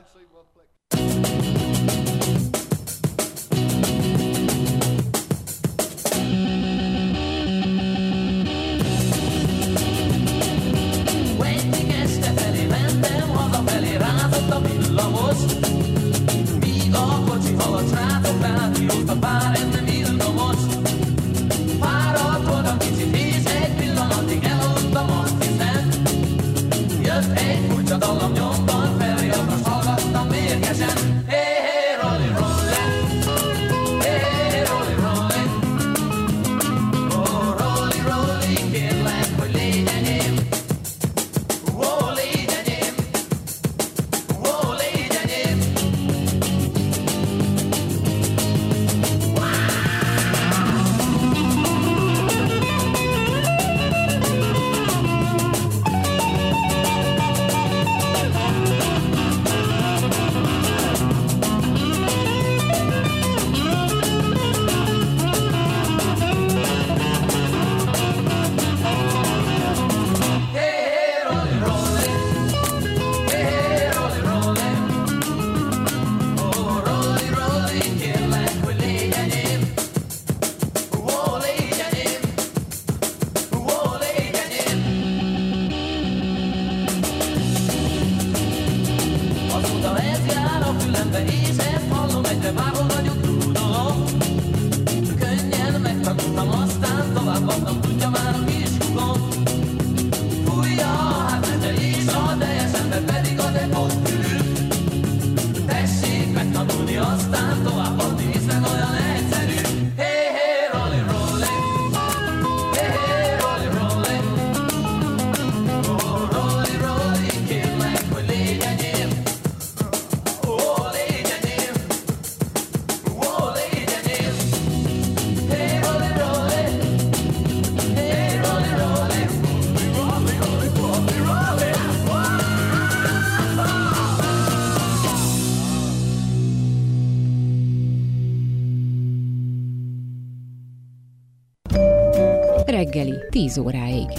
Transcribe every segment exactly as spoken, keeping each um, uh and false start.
Reggeli, tíz óráig.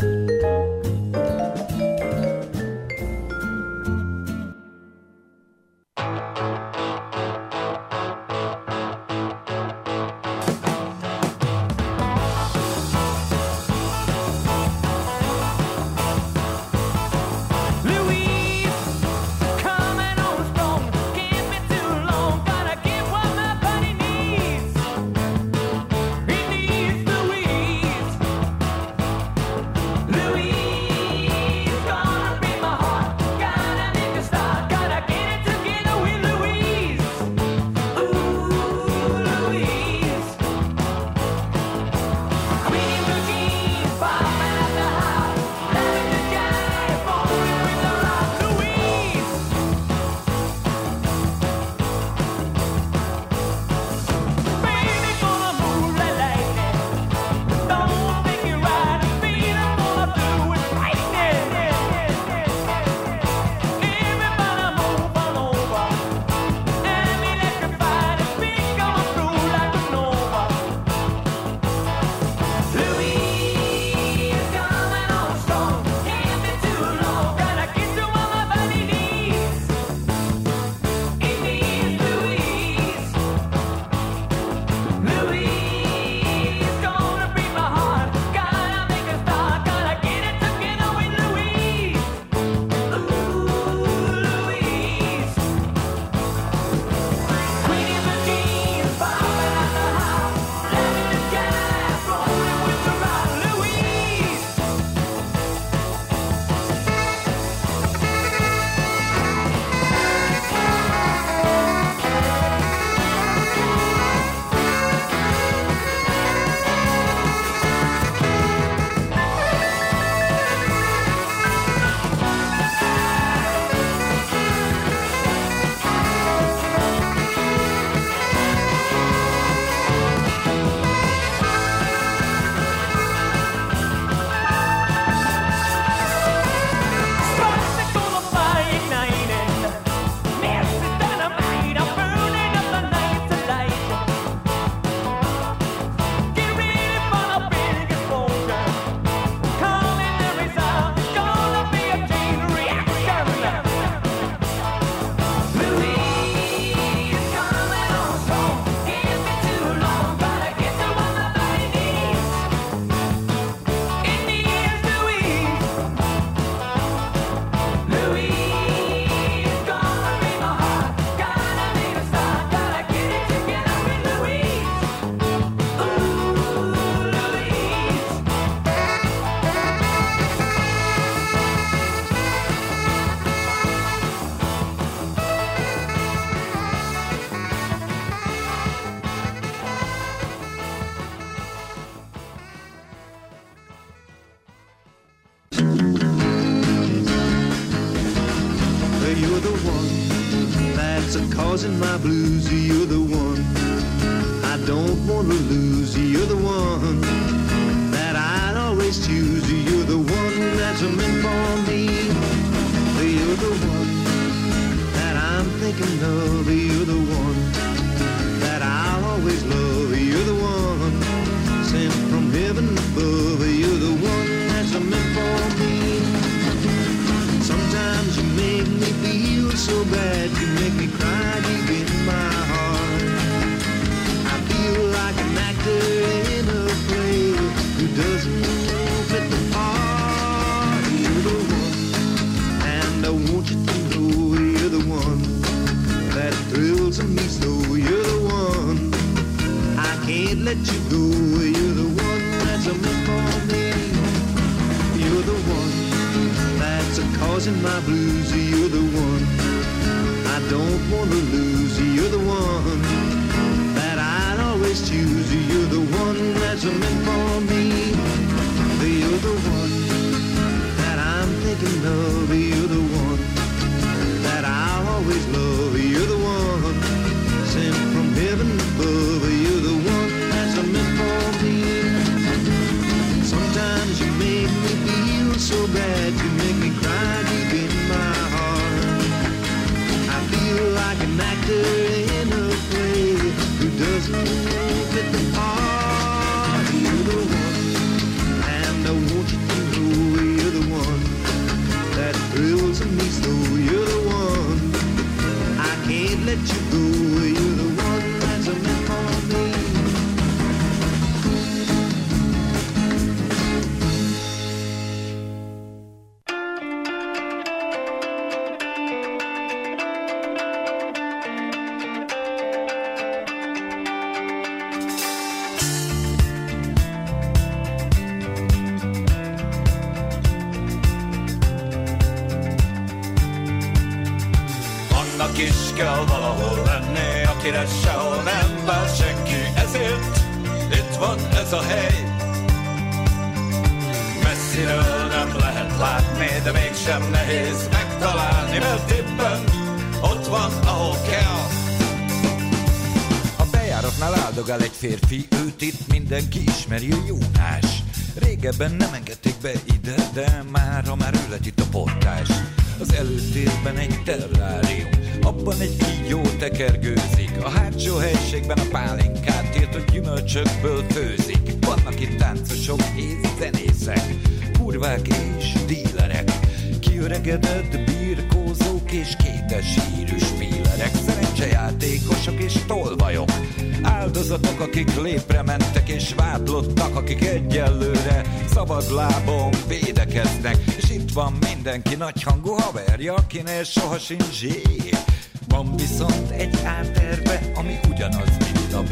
Louise that's a causing my blues. You're the one I don't want to lose. You're the one that I'd always choose. You're the one that's meant for me. You're the one that I'm thinking of. You're the one that I'll always love. You're the one sent from heaven above. You're the one that's meant for me. Sometimes you make me feel so bad. You make me cry deep in my heart. I feel like an actor in a play who doesn't fit the part. You're the one, and I want you to know you're the one that thrills me so. You're the one I can't let you go. You're the one that's meant for me. You're the one that's a causing my blues. You're the one I don't want to lose. You're the one that I'd always choose. You're the one that's meant for me. You're the one that I'm thinking of. You're the one that I'll always love. You're the one sent from heaven above. You're the one that's meant for me. Sometimes you make me feel so bad. You make me cry deep in my heart. I feel like an actor in a play who doesn't fit the part. You're the one, and I want you to know you're the one that thrills me so. You're the one I can't let you go. You're the one that's meant for me. Is kell valahol lenni, akire sehol nem vár senki. Ezért itt van ez a hely. Messziről nem lehet látni, de mégsem nehéz megtalálni, mert éppen ott van, ahol kell. A bejáratnál áldogál egy férfi, őt itt mindenki ismeri, Jónás. Régebben nem engedték be ide, de mára már ő lett itt a portás. Az előtérben egy terrárium, abban egy kígyó tekergőzik. A hátsó helységben a pálinkát tiltott gyümölcsökből főzik. Vannak itt táncosok és zenészek, kurvák és dílerek, kiöregedett birkózók és kétes hírű spílerek, szerencsejátékosok és tolvajok, áldozatok, akik lépre mentek, és vádlottak, akik egyelőre szabadlábon védekeznek. És itt van mindenki nagyhangú haverja, akinél soha sincs zsé. Van viszont egy A-terve, ami ugyanaz, mint a B.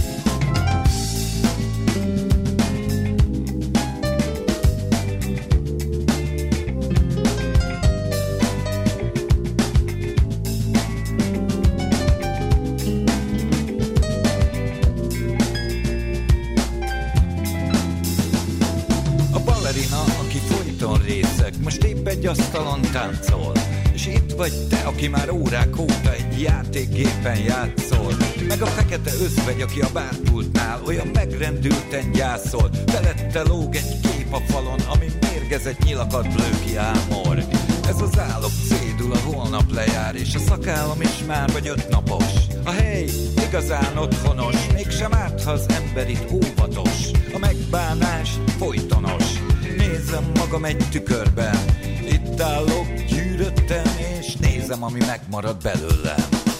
Most épp egy asztalon táncol, és itt vagy te, aki már órák óta egy játékgépen játszol. Meg a fekete özvegy, aki a bárpultnál olyan megrendülten gyászol. Felette lóg egy kép a falon, ami mérgezett nyilakat lő ki ámor. Ez az állok cédula holnap lejár, és a szakállam is már vagy öt napos. A hely igazán otthonos, mégsem árt, ha az ember itt óvatos. A megbánás folytonos, nézem magam egy tükörben, itt állok gyűrötten, és nézem, ami megmarad belőlem.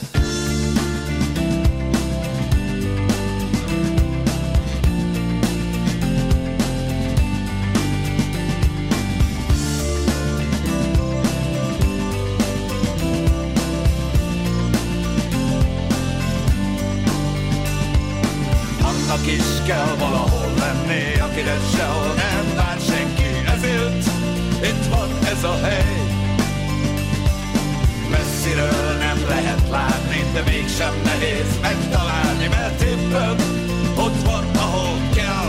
Annak is kell valahol lenni, akire sehol nem vár senki. Ezért itt van ez a hely. Messziről nem lehet látni, de mégsem nehéz megtalálni, mert éppen ott van, ahol kell.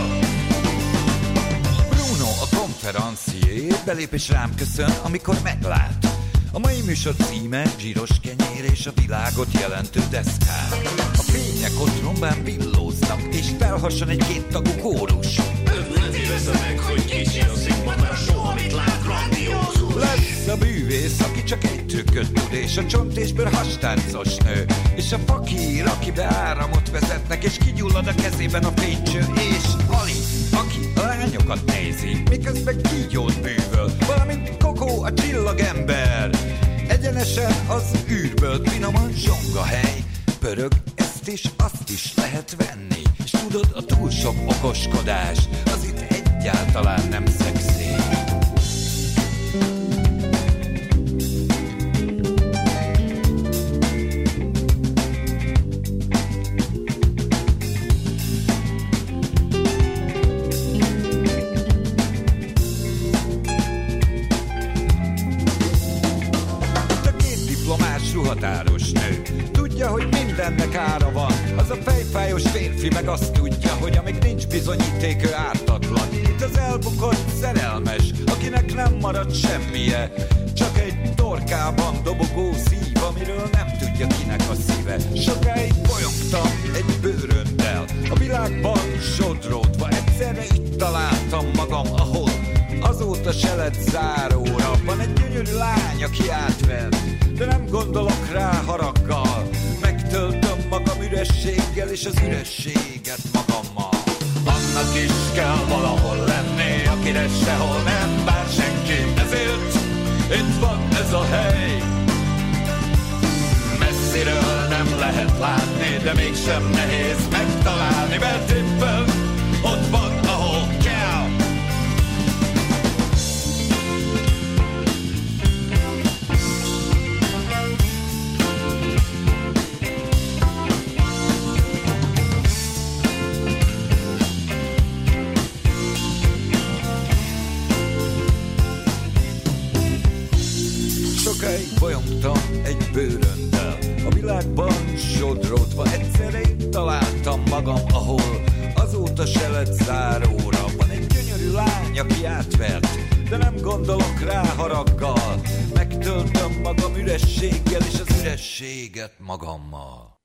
Bruno, a konferencié, belép és rám köszön, amikor meglát. A mai műsor címe zsíros kenyér és a világot jelentő deszkák. A fények ott rombán villóznak, és felhasson egy kéttagú kórus. Ne tévezze meg, hogy kicsi a színpad, mert soha mit lát grandiózus. Lesz a bűvész, aki csak egy trükköt tud, és a csont és bőr hastáncos nő. És a fakír, akibe áramot vezetnek, és kigyullad a kezében a fénycső. És Ali, aki a lányokat nézi, miközben kígyót bűvöl, valamint Kokó a csillagember. Egyenesen az űrből finoman zsongahely, pörög, ezt is, azt is lehet venni. És tudod, a túl sok okoskodás, az itt egyáltalán nem szexi. Határos nő tudja, hogy mindennek ára van. Az a fejfájos férfi meg azt tudja, hogy amíg nincs bizonyíték, ő ártatlan. Itt az elbukott szerelmes, akinek nem marad semmije, csak egy torkában dobogó szív, amiről nem tudja, kinek a szíve. Sokáig bolyongtam egy bőröndel, a világban sodródva, egyszerre itt találtam magam, ahol azóta se lett záróra. Van egy gyönyörű lány, aki átvert, de nem gondolok rá haraggal. Megtöltöm magam ürességgel, és az ürességet magammal. Annak is kell valahol lenni, akire sehol nem bár senki. Ezért itt van ez a hely. Messziről nem lehet látni, de mégsem nehéz megtalálni, mert éppen ott van, ahol kell. Sokáig bolyongtam egy bőröndel, a világban sodródva, egyszerre itt találtam magam, ahol azóta se lett záróra. Van egy gyönyörű lány, aki átvert, de nem gondolok rá haraggal. Megtöltöm magam ürességgel, és az ürességet magammal.